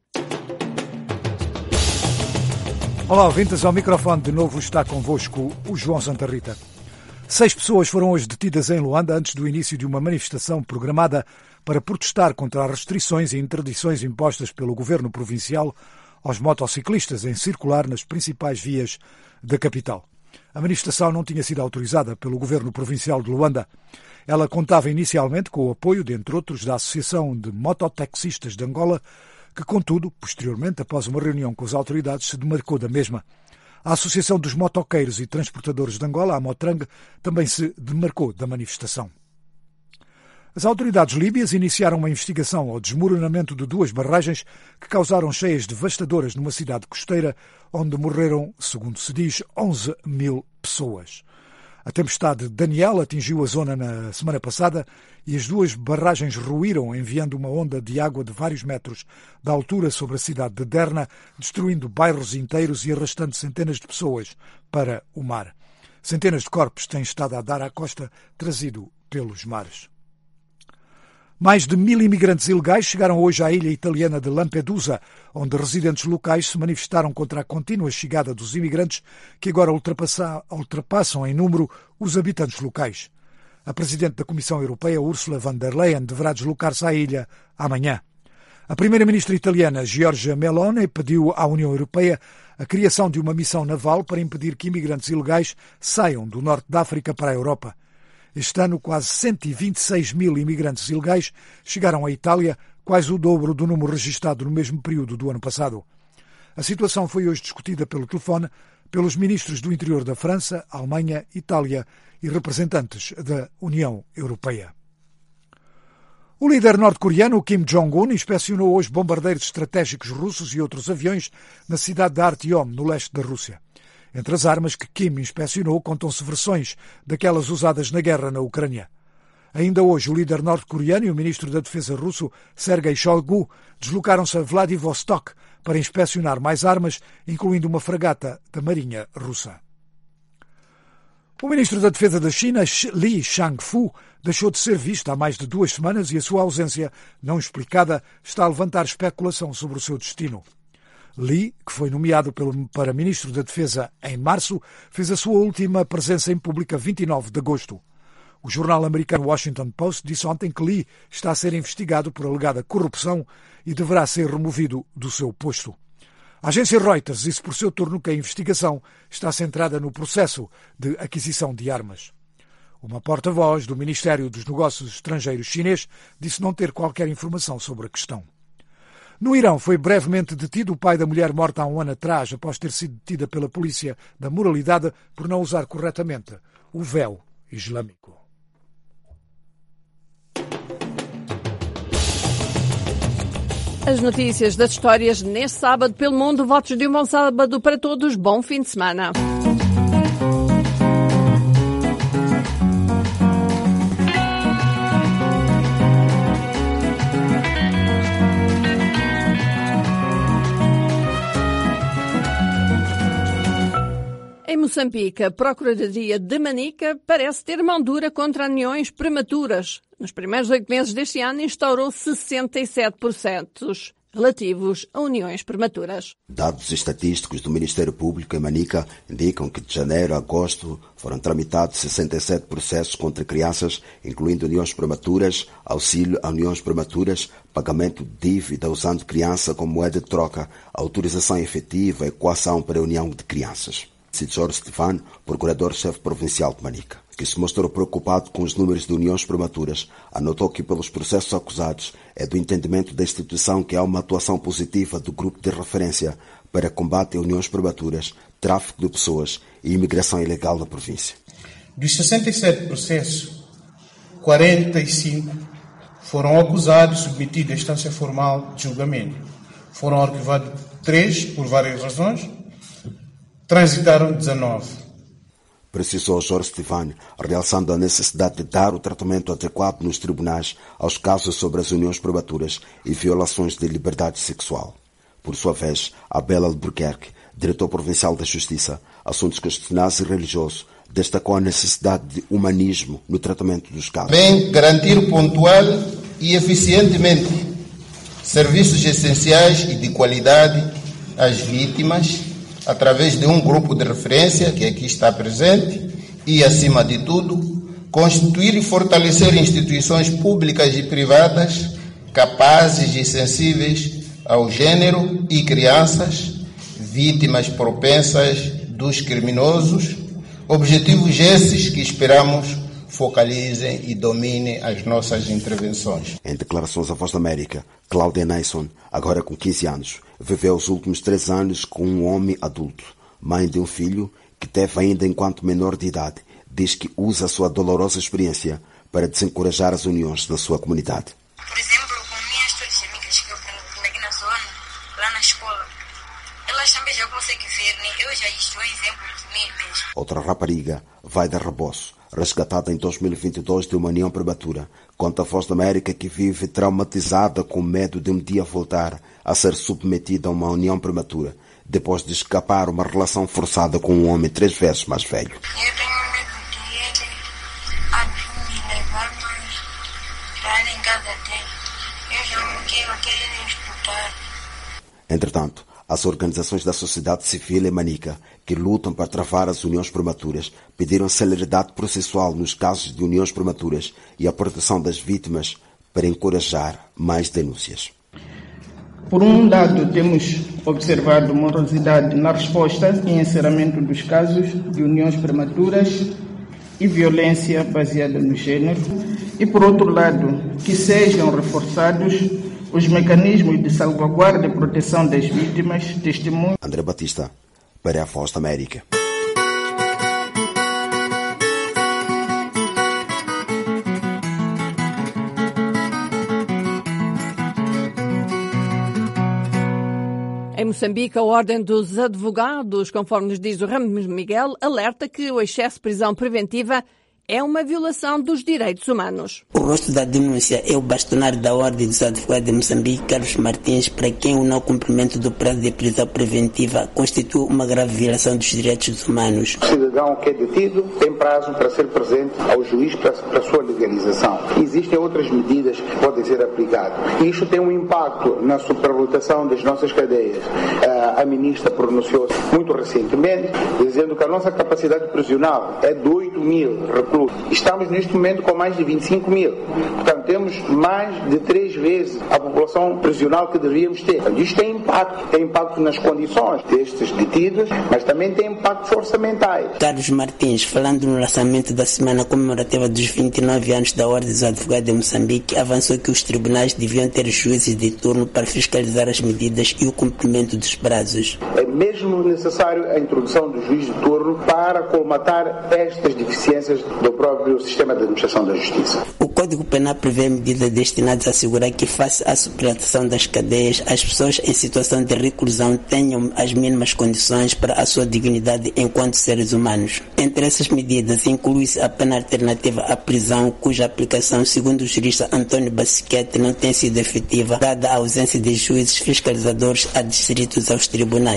Olá, ouvintes, ao microfone de novo está convosco o João Santa Rita. 6 pessoas foram hoje detidas em Luanda antes do início de uma manifestação programada para protestar contra as restrições e interdições impostas pelo governo provincial aos motociclistas em circular nas principais vias da capital. A manifestação não tinha sido autorizada pelo governo provincial de Luanda. Ela contava inicialmente com o apoio, dentre outros, da Associação de Mototaxistas de Angola, que, contudo, posteriormente, após uma reunião com as autoridades, se demarcou da mesma. A Associação dos Motoqueiros e Transportadores de Angola, a Motrang, também se demarcou da manifestação. As autoridades líbias iniciaram uma investigação ao desmoronamento de 2 barragens que causaram cheias devastadoras numa cidade costeira, onde morreram, segundo se diz, 11.000 pessoas. A tempestade Daniel atingiu a zona na semana passada e as 2 barragens ruíram, enviando uma onda de água de vários metros da altura sobre a cidade de Derna, destruindo bairros inteiros e arrastando centenas de pessoas para o mar. Centenas de corpos têm estado a dar à costa, trazido pelos mares. Mais de 1.000 imigrantes ilegais chegaram hoje à ilha italiana de Lampedusa, onde residentes locais se manifestaram contra a contínua chegada dos imigrantes que agora ultrapassam em número os habitantes locais. A Presidente da Comissão Europeia, Ursula von der Leyen, deverá deslocar-se à ilha amanhã. A Primeira-Ministra italiana, Giorgia Meloni, pediu à União Europeia a criação de uma missão naval para impedir que imigrantes ilegais saiam do norte da África para a Europa. Este ano, quase 126.000 imigrantes ilegais chegaram à Itália, quase o dobro do número registado no mesmo período do ano passado. A situação foi hoje discutida pelo telefone pelos ministros do Interior da França, Alemanha, Itália e representantes da União Europeia. O líder norte-coreano, Kim Jong-un, inspecionou hoje bombardeiros estratégicos russos e outros aviões na cidade de Artyom, no leste da Rússia. Entre as armas que Kim inspecionou contam-se versões daquelas usadas na guerra na Ucrânia. Ainda hoje, o líder norte-coreano e o ministro da Defesa russo, Sergei Shoigu, deslocaram-se a Vladivostok para inspecionar mais armas, incluindo uma fragata da Marinha Russa. O ministro da Defesa da China, Li Shangfu, deixou de ser visto há mais de 2 semanas e a sua ausência, não explicada, está a levantar especulação sobre o seu destino. Li, que foi nomeado para Ministro da Defesa em março, fez a sua última presença em público a 29 de agosto. O jornal americano Washington Post disse ontem que Li está a ser investigado por alegada corrupção e deverá ser removido do seu posto. A agência Reuters disse por seu turno que a investigação está centrada no processo de aquisição de armas. Uma porta-voz do Ministério dos Negócios Estrangeiros chinês disse não ter qualquer informação sobre a questão. No Irão foi brevemente detido o pai da mulher morta há um ano atrás, após ter sido detida pela polícia da moralidade por não usar corretamente o véu islâmico. As notícias das histórias neste sábado pelo mundo. Votos de um bom sábado para todos. Bom fim de semana. Em Moçambique, a Procuradoria de Manica parece ter mão dura contra uniões prematuras. Nos primeiros 8 meses deste ano, instaurou 67 processos relativos a uniões prematuras. Dados estatísticos do Ministério Público em Manica indicam que de janeiro a agosto foram tramitados 67 processos contra crianças, incluindo uniões prematuras, auxílio a uniões prematuras, pagamento de dívida usando criança como moeda de troca, autorização efetiva e coação para a união de crianças. Jorge Stefano, procurador-chefe provincial de Manica, que se mostrou preocupado com os números de uniões prematuras, anotou que pelos processos acusados é do entendimento da instituição que há uma atuação positiva do grupo de referência para combate a uniões prematuras, tráfico de pessoas e imigração ilegal na província. Dos 67 processos, 45 foram acusados e submetidos à instância formal de julgamento. Foram arquivados 3 por várias razões, transitaram 19. Precisou Jorge Stefano, realçando a necessidade de dar o tratamento adequado nos tribunais aos casos sobre as uniões prematuras e violações de liberdade sexual. Por sua vez, Abel Albuquerque, diretor provincial da Justiça, Assuntos Constitucionais e Religiosos, destacou a necessidade de humanismo no tratamento dos casos. Bem, garantir pontual e eficientemente serviços essenciais e de qualidade às vítimas, através de um grupo de referência que aqui está presente e, acima de tudo, constituir e fortalecer instituições públicas e privadas capazes e sensíveis ao gênero e crianças, vítimas propensas dos criminosos, objetivos esses que esperamos focalizem e dominem as nossas intervenções. Em declarações à Voz da América, Cláudia Nason, agora com 15 anos, viveu os últimos 3 anos com um homem adulto, mãe de um filho que teve ainda enquanto menor de idade. Diz que usa a sua dolorosa experiência para desencorajar as uniões na sua comunidade. Por exemplo, com minhas todas as amigas que eu tenho aqui na zona, lá na escola, elas também já conseguem ver, né? Eu já estou exemplo de mim mesmo. Outra rapariga, Vaida Raboso, resgatada em 2022 de uma união prematura, conta a Voz da América que vive traumatizada com medo de um dia voltar a ser submetida a uma união prematura, depois de escapar uma relação forçada com um homem 3 vezes mais velho. Eu tenho medo de ele me levar para em casa dele. Eu já não quero estudar. Entretanto, as organizações da sociedade civil em Manica, que lutam para travar as uniões prematuras, pediram celeridade processual nos casos de uniões prematuras e a proteção das vítimas para encorajar mais denúncias. Por um lado, temos observado morosidade na resposta e encerramento dos casos de uniões prematuras e violência baseada no gênero, e por outro lado, que sejam reforçados os mecanismos de salvaguarda e proteção das vítimas, testemunhas. André Batista, para a Voz da América. Em Moçambique, a Ordem dos Advogados, conforme nos diz o Ramos Miguel, alerta que o excesso de prisão preventiva é uma violação dos direitos humanos. O rosto da denúncia é o bastonário da Ordem dos Advogados de Moçambique, Carlos Martins, para quem o não cumprimento do prazo de prisão preventiva constitui uma grave violação dos direitos humanos. O cidadão que é detido tem prazo para ser presente ao juiz para sua legalização. Existem outras medidas que podem ser aplicadas. E isto tem um impacto na superlotação das nossas cadeias. A ministra pronunciou-se muito recentemente, dizendo que a nossa capacidade prisional é de 8.000 reclusos. Estamos neste momento com mais de 25.000. Portanto, temos mais de 3 vezes a população prisional que deveríamos ter. Isto tem impacto nas condições destes detidos, mas também tem impactos orçamentais. Carlos Martins, falando no lançamento da semana comemorativa dos 29 anos da Ordem dos Advogados de Moçambique, avançou que os tribunais deviam ter juízes de turno para fiscalizar as medidas e o cumprimento dos prazos. É mesmo necessário a introdução do juiz de turno para colmatar estas deficiências do próprio sistema de administração da justiça. O Código Penal prevê medidas destinadas a assegurar que, face à suplantação das cadeias, as pessoas em situação de reclusão tenham as mínimas condições para a sua dignidade enquanto seres humanos. Entre essas medidas, inclui-se a pena alternativa à prisão, cuja aplicação, segundo o jurista Antônio Basquete, não tem sido efetiva, dada a ausência de juízes fiscalizadores adstritos aos tribunais.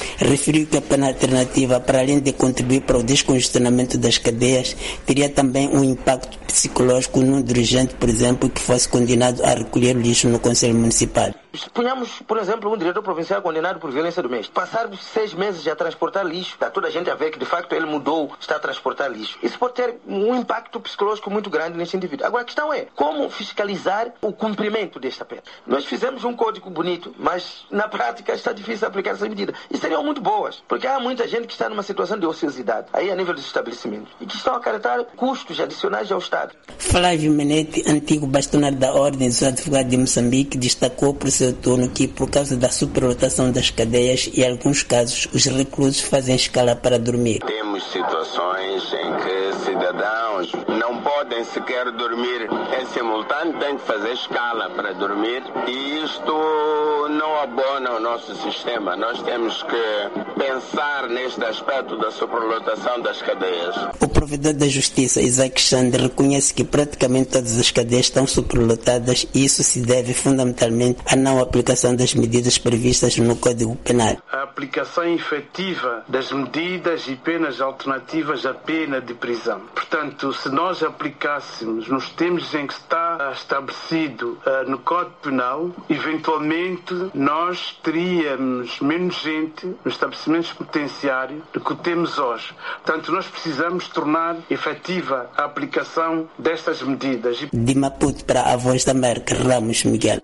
Referiu que a pena alternativa, para além de contribuir para o descongestionamento das cadeias, teria também um impacto psicológico num dirigente, por exemplo, que fosse condenado a recolher lixo no Conselho Municipal. Ponhamos, por exemplo, um diretor provincial condenado por violência doméstica. Passar 6 meses a transportar lixo, está toda a gente a ver que de facto ele mudou, está a transportar lixo. Isso pode ter um impacto psicológico muito grande nesse indivíduo. Agora a questão é como fiscalizar o cumprimento desta pena. Nós fizemos um código bonito, mas na prática está difícil aplicar essas medidas. E seriam muito boas, porque há muita gente que está numa situação de ociosidade, aí a nível dos estabelecimentos, e que estão a acarretar custos adicionais ao Estado. Flávio Menete, antigo bastonário da Ordem dos Advogados de Moçambique, destacou por seu turno que, por causa da superlotação das cadeias e, em alguns casos, os reclusos fazem escala para dormir. Temos situações em que cidadãos não podem sequer dormir em simultâneo, têm que fazer escala para dormir, e isto não abona o nosso sistema. Nós temos que pensar neste aspecto da superlotação das cadeias. O provedor da Justiça, Isaac Xande, reconhece que praticamente todas as cadeias estão superlotadas e isso se deve fundamentalmente à não aplicação das medidas previstas no Código Penal. A aplicação efetiva das medidas e penas alternativas à pena de prisão. Portanto, se nós aplicássemos nos termos em que está estabelecido no Código Penal, eventualmente nós teríamos menos gente nos estabelecimentos penitenciários do que temos hoje. Portanto, nós precisamos tornar efetiva a aplicação destas medidas. De Maputo para a Voz da América, Ramos Miguel.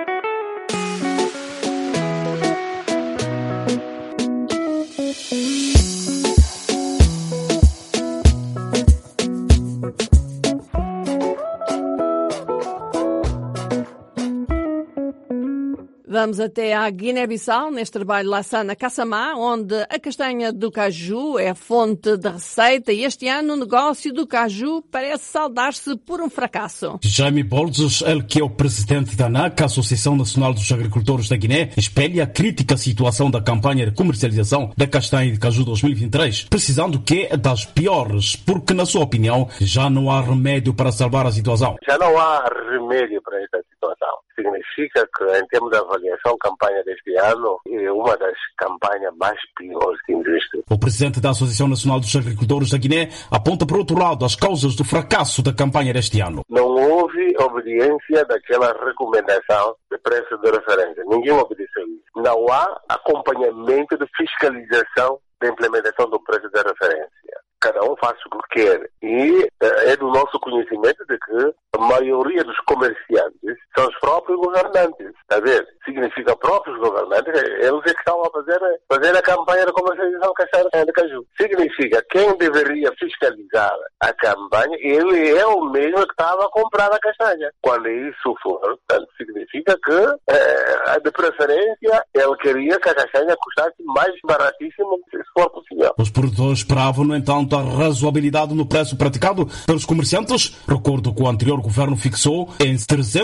Vamos até à Guiné-Bissau, neste trabalho Lassana Kassamá, onde a castanha do caju é fonte de receita e este ano o negócio do caju parece saldar-se por um fracasso. Jaime Borges, ele que é o presidente da ANAC, a Associação Nacional dos Agricultores da Guiné, espelha a crítica situação da campanha de comercialização da castanha de caju 2023, precisando que é das piores, porque, na sua opinião, já não há remédio para salvar a situação. Já não há remédio para esta situação. Significa que, em termos de avaliação, a campanha deste ano é uma das campanhas mais piores que existe. O presidente da Associação Nacional dos Agricultores da Guiné aponta, por outro lado, as causas do fracasso da campanha deste ano. Não houve obediência daquela recomendação de preço de referência. Ninguém obedeceu isso. Não há acompanhamento de fiscalização da implementação do preço de referência. Cada um faz o que quer. E é do nosso conhecimento de que a maioria dos comerciantes são os próprios governantes. Está a ver? Significa próprios governantes, eles é que estão a fazer a campanha de comercialização de caju. Significa quem deveria fiscalizar a campanha, ele é o mesmo que estava a comprar a castanha. Quando isso for, portanto, significa que, de preferência, ele queria que a castanha custasse mais baratíssimo, se for possível. Os produtores esperavam, no entanto, a razoabilidade no preço praticado pelos comerciantes. Recordo que o anterior governo fixou em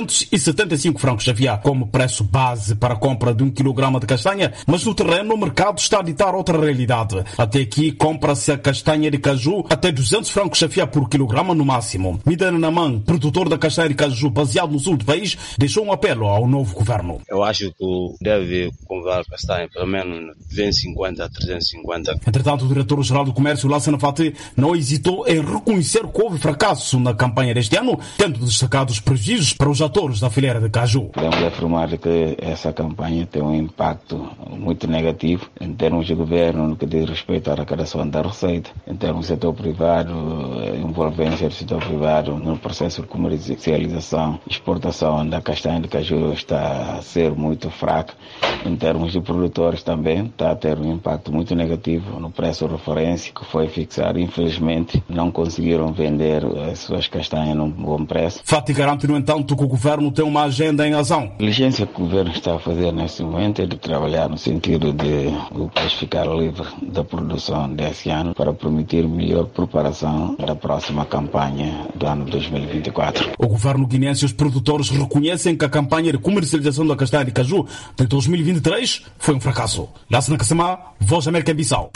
375 francos Xavier como preço base para a compra de 1 kg de castanha, mas no terreno o mercado está a ditar outra realidade. Até aqui compra-se a castanha de caju até 200 francos Xavier por quilograma no máximo. Midana Naman, produtor da castanha de caju baseado no sul do país, deixou um apelo ao novo governo. Eu acho que deve comprar castanha pelo menos 250 a 350. Entretanto, o diretor-geral do Comércio, Lassana Fati, não hesitou em reconhecer que houve fracasso na campanha deste ano, tendo destacado os prejuízos para os atores da fileira de caju. Podemos afirmar que essa campanha tem um impacto muito negativo em termos de governo, no que diz respeito à arrecadação da receita, em termos do setor privado, envolvência do setor privado no processo de comercialização e exportação da castanha de caju está a ser muito fraca. Em termos de produtores também está a ter um impacto muito negativo no preço de referência que foi fixado. Infelizmente, não conseguiram vender as suas castanhas num bom preço. Fati garante, no entanto, que o governo tem uma agenda em ação. A diligência que o governo está a fazer neste momento é de trabalhar no sentido de o país ficar livre da produção desse ano para permitir melhor preparação da próxima campanha do ano 2024. O governo guinense e os produtores reconhecem que a campanha de comercialização da castanha de caju de 2023 foi um fracasso. Lassana Kassamá, Voz da América, Bissau.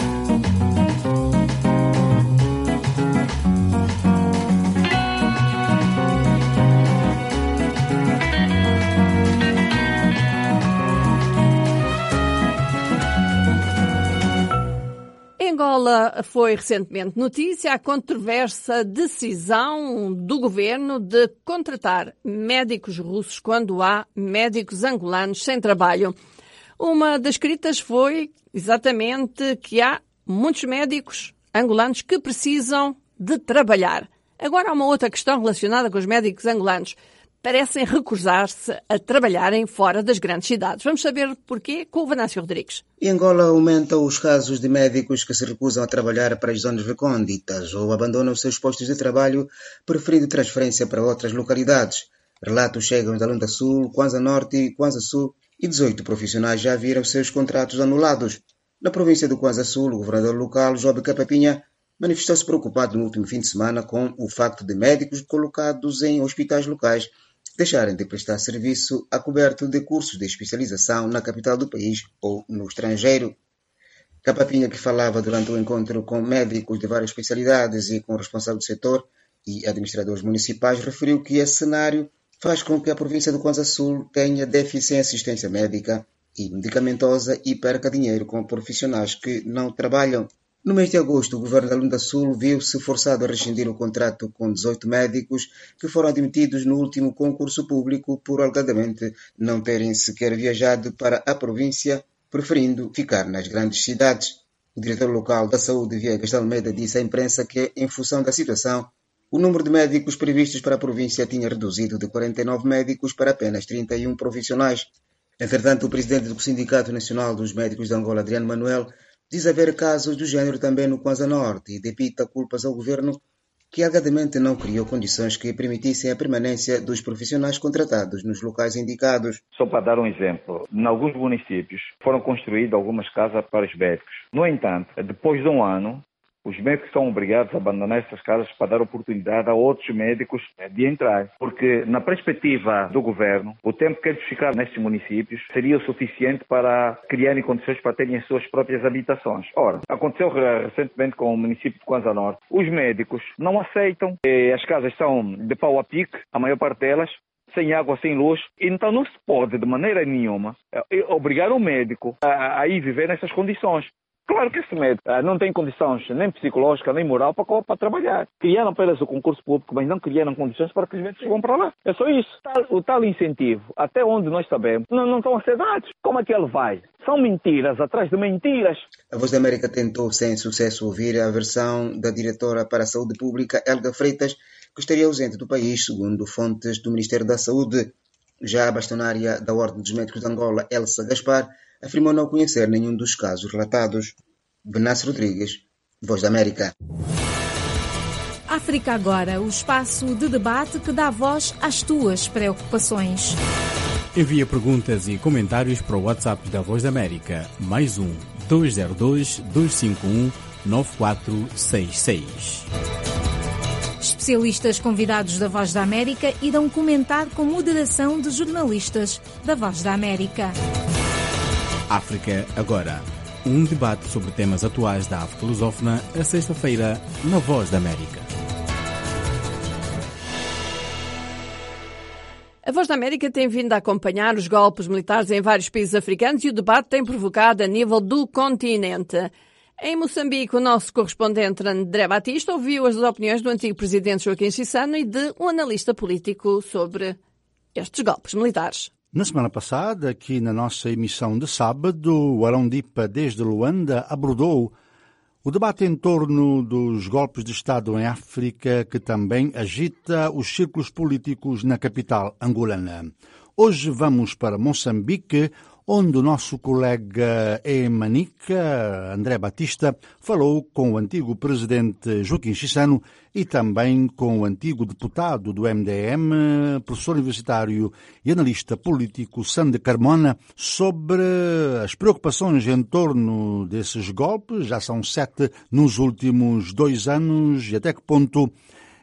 Angola foi recentemente notícia a controversa decisão do governo de contratar médicos russos quando há médicos angolanos sem trabalho. Uma das críticas foi exatamente que há muitos médicos angolanos que precisam de trabalhar. Agora há uma outra questão relacionada com os médicos angolanos. Parecem recusar-se a trabalharem fora das grandes cidades. Vamos saber porquê com o Venâncio Rodrigues. Em Angola aumentam os casos de médicos que se recusam a trabalhar para as zonas recônditas ou abandonam os seus postos de trabalho, preferindo transferência para outras localidades. Relatos chegam da Lunda Sul, Kwanza Norte e Kwanza Sul e 18 profissionais já viram seus contratos anulados. Na província do Kwanza Sul, o governador local, Job Capapinha, manifestou-se preocupado no último fim de semana com o facto de médicos colocados em hospitais locais deixarem de prestar serviço a coberto de cursos de especialização na capital do país ou no estrangeiro. Capapinha, que falava durante o encontro com médicos de várias especialidades e com responsáveis do setor e administradores municipais, referiu que esse cenário faz com que a província do Kwanza Sul tenha déficit em assistência médica e medicamentosa e perca dinheiro com profissionais que não trabalham. No mês de agosto, o governo da Lunda Sul viu-se forçado a rescindir o contrato com 18 médicos que foram admitidos no último concurso público por alegadamente não terem sequer viajado para a província, preferindo ficar nas grandes cidades. O diretor local da saúde, Viegas de Almeida, disse à imprensa que, em função da situação, o número de médicos previstos para a província tinha reduzido de 49 médicos para apenas 31 profissionais. Entretanto, o presidente do Sindicato Nacional dos Médicos de Angola, Adriano Manuel, diz haver casos do género também no Kwanza Norte e depita culpas ao governo que alegadamente não criou condições que permitissem a permanência dos profissionais contratados nos locais indicados. Só para dar um exemplo, em alguns municípios foram construídas algumas casas para os médicos. No entanto, depois de um ano, os médicos são obrigados a abandonar essas casas para dar oportunidade a outros médicos de entrar. Porque, na perspectiva do governo, o tempo que eles ficaram nestes municípios seria o suficiente para criarem condições para terem as suas próprias habitações. Ora, aconteceu recentemente com o município de Kwanza Norte. Os médicos não aceitam, as casas são de pau a pique, a maior parte delas, sem água, sem luz. Então não se pode, de maneira nenhuma, obrigar o médico a ir viver nessas condições. Claro que esse médico não tem condições nem psicológicas, nem moral para trabalhar. Criaram apenas o concurso público, mas não criaram condições para que os médicos vão para lá. É só isso. O tal incentivo, até onde nós sabemos, não estão a ser dados. Como é que ele vai? São mentiras atrás de mentiras. A Voz da América tentou, sem sucesso, ouvir a versão da diretora para a Saúde Pública, Helga Freitas, que estaria ausente do país, segundo fontes do Ministério da Saúde. Já a bastonária da Ordem dos Médicos de Angola, Elsa Gaspar, afirmou não conhecer nenhum dos casos relatados. Venâncio Rodrigues, Voz da América. África Agora, o espaço de debate que dá voz às tuas preocupações. Envia perguntas e comentários para o WhatsApp da Voz da América, +1 202 251 9466. Especialistas convidados da Voz da América irão comentar com moderação de jornalistas da Voz da América. África Agora, um debate sobre temas atuais da África lusófona, a sexta-feira, na Voz da América. A Voz da América tem vindo a acompanhar os golpes militares em vários países africanos e o debate tem provocado a nível do continente. Em Moçambique, o nosso correspondente André Batista ouviu as opiniões do antigo presidente Joaquim Chissano e de um analista político sobre estes golpes militares. Na semana passada, aqui na nossa emissão de sábado, o Arão Dipa, desde Luanda, abordou o debate em torno dos golpes de Estado em África, que também agita os círculos políticos na capital angolana. Hoje vamos para Moçambique, onde o nosso colega em Manica, André Batista, falou com o antigo presidente Joaquim Chissano e também com o antigo deputado do MDM, professor universitário e analista político Sande Carmona, sobre as preocupações em torno desses golpes. Já são 7 nos últimos 2 anos e até que ponto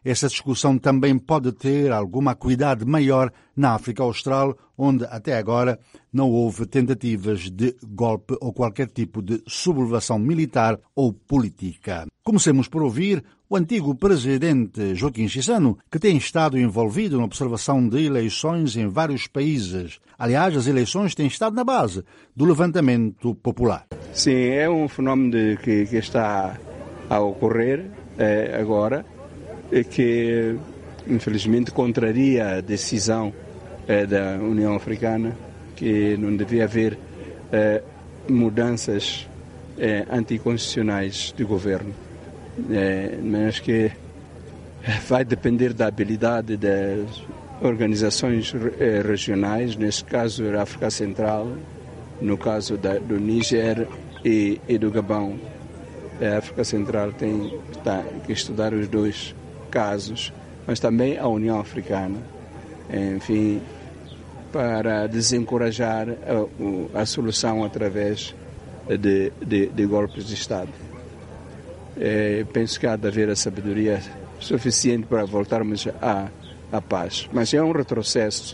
essa discussão também pode ter alguma acuidade maior na África Austral, onde até agora não houve tentativas de golpe ou qualquer tipo de sublevação militar ou política. Comecemos por ouvir o antigo presidente Joaquim Chissano, que tem estado envolvido na observação de eleições em vários países. Aliás, as eleições têm estado na base do levantamento popular. Sim, é um fenómeno que está a ocorrer agora, que infelizmente contraria a decisão da União Africana, que não devia haver mudanças anticonstitucionais de governo, mas que vai depender da habilidade das organizações regionais, neste caso da África Central, no caso do Níger e do Gabão. A África Central tem que estudar os dois casos, mas também a União Africana, enfim, para desencorajar a solução através de golpes de Estado. Penso que há de haver a sabedoria suficiente para voltarmos à paz, mas é um retrocesso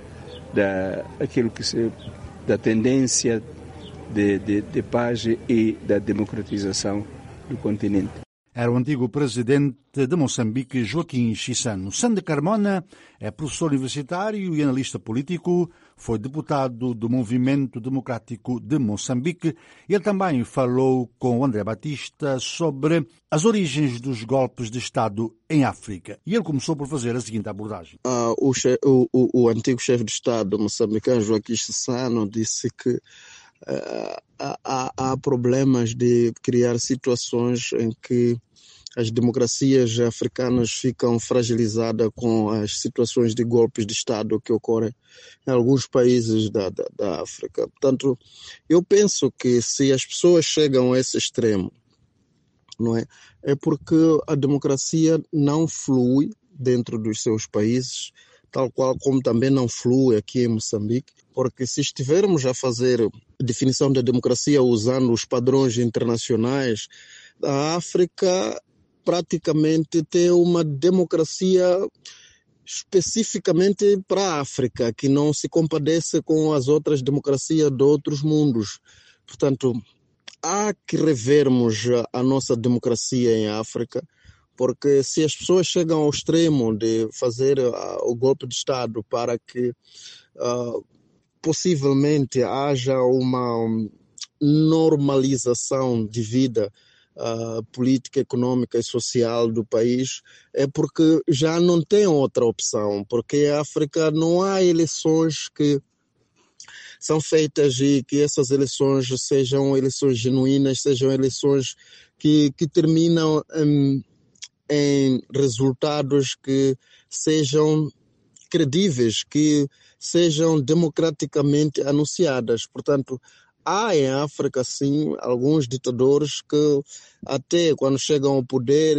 da tendência de paz e da democratização do continente. Era o antigo presidente de Moçambique, Joaquim Chissano. Sande Carmona é professor universitário e analista político, foi deputado do Movimento Democrático de Moçambique. Ele também falou com o André Batista sobre as origens dos golpes de Estado em África. E ele começou por fazer a seguinte abordagem. O antigo chefe de Estado moçambicano, Joaquim Chissano, disse que há problemas de criar situações em que as democracias africanas ficam fragilizadas com as situações de golpes de Estado que ocorrem em alguns países da África. Portanto, eu penso que se as pessoas chegam a esse extremo, não é porque a democracia não flui dentro dos seus países, tal qual como também não flui aqui em Moçambique, porque se estivermos a fazer definição da democracia usando os padrões internacionais, a África praticamente tem uma democracia especificamente para a África, que não se compadece com as outras democracias de outros mundos. Portanto, há que revermos a nossa democracia em África, porque se as pessoas chegam ao extremo de fazer o golpe de Estado para que possivelmente haja uma normalização de vida política, econômica e social do país, é porque já não tem outra opção, porque a África não há eleições que são feitas e que essas eleições sejam eleições genuínas, sejam eleições que terminam em resultados que sejam credíveis, que sejam democraticamente anunciadas. Portanto, há em África, sim, alguns ditadores que até quando chegam ao poder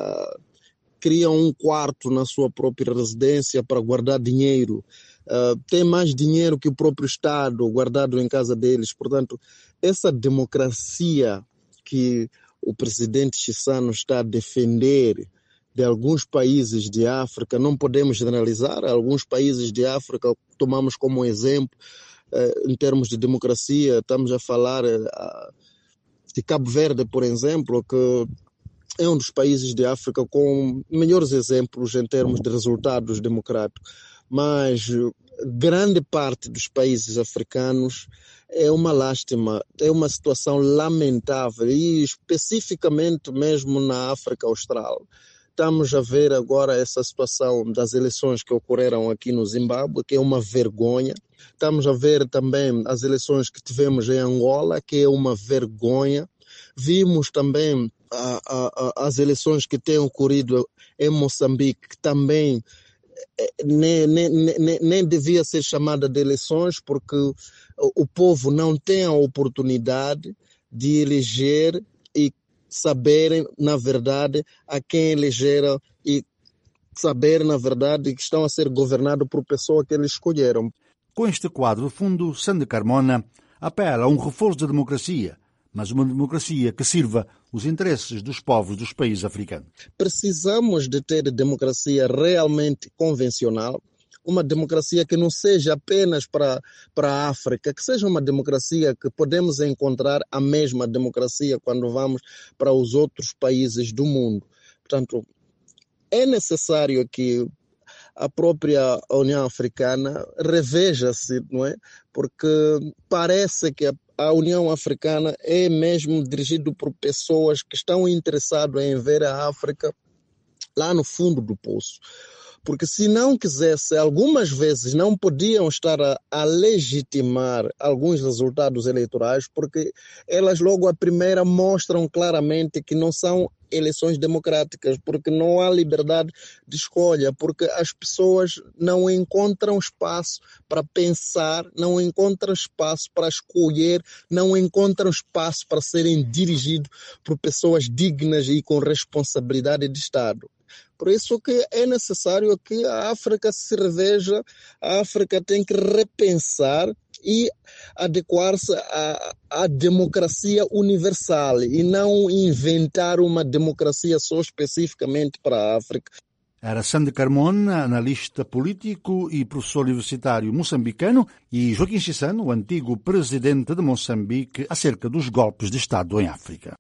criam um quarto na sua própria residência para guardar dinheiro. Tem mais dinheiro que o próprio Estado guardado em casa deles. Portanto, essa democracia que o presidente Chissano está a defender de alguns países de África, não podemos generalizar, alguns países de África tomamos como exemplo, em termos de democracia, estamos a falar de Cabo Verde, por exemplo, que é um dos países de África com melhores exemplos em termos de resultados democráticos, mas grande parte dos países africanos é uma lástima, é uma situação lamentável, e especificamente mesmo na África Austral. Estamos a ver agora essa situação das eleições que ocorreram aqui no Zimbábue, que é uma vergonha. Estamos a ver também as eleições que tivemos em Angola, que é uma vergonha. Vimos também as eleições que têm ocorrido em Moçambique, que também nem devia ser chamada de eleições, porque o povo não tem a oportunidade de eleger e saberem, na verdade, a quem elegeram e saber, na verdade, que estão a ser governados por pessoa que eles escolheram. Com este quadro de fundo, Sande Carmona apela a um reforço da democracia, mas uma democracia que sirva os interesses dos povos dos países africanos. Precisamos de ter democracia realmente convencional, uma democracia que não seja apenas para a África, que seja uma democracia que podemos encontrar a mesma democracia quando vamos para os outros países do mundo. Portanto, é necessário que a própria União Africana reveja-se, não é? Porque parece que a União Africana é mesmo dirigida por pessoas que estão interessadas em ver a África lá no fundo do poço. Porque se não quisesse, algumas vezes não podiam estar a legitimar alguns resultados eleitorais, porque elas logo à primeira mostram claramente que não são eleições democráticas, porque não há liberdade de escolha, porque as pessoas não encontram espaço para pensar, não encontram espaço para escolher, não encontram espaço para serem dirigidos por pessoas dignas e com responsabilidade de Estado. Por isso que é necessário que a África se reveja, a África tem que repensar e adequar-se à democracia universal e não inventar uma democracia só especificamente para a África. Era Sandy Carmona, analista político e professor universitário moçambicano, e Joaquim Chissano, o antigo presidente de Moçambique, acerca dos golpes de Estado em África.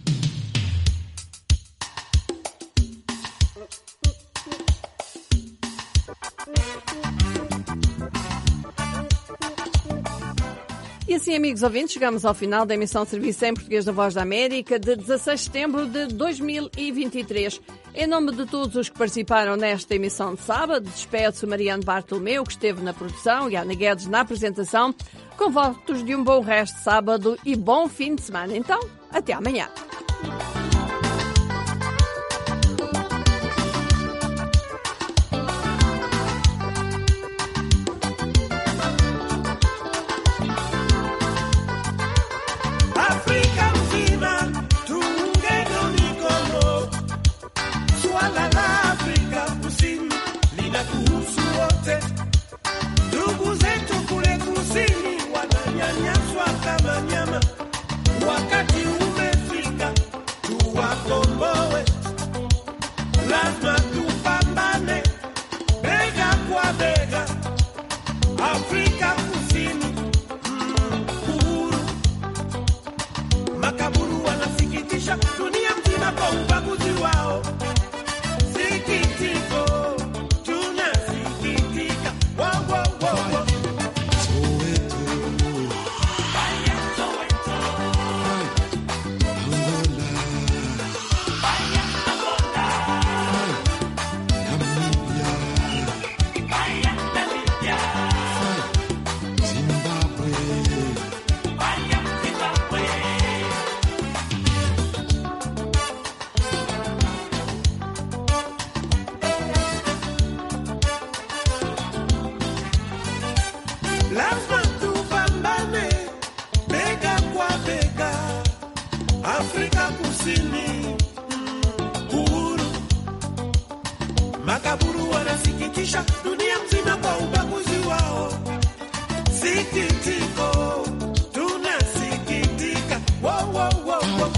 E assim, amigos ouvintes, chegamos ao final da emissão de serviço em português da Voz da América de 16 de setembro de 2023. Em nome de todos os que participaram nesta emissão de sábado, despede-se o Mariano Bartolomeu, que esteve na produção, e a Ana Guedes na apresentação, com votos de um bom resto de sábado e bom fim de semana. Então, até amanhã. Makaburu wanasikitisha dunia mzima kwa ubaguzi wao. Sikitiko, tunasikitika. Wow, wow, wow, wow.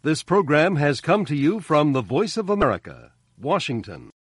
This program has come to you from the Voice of America, Washington.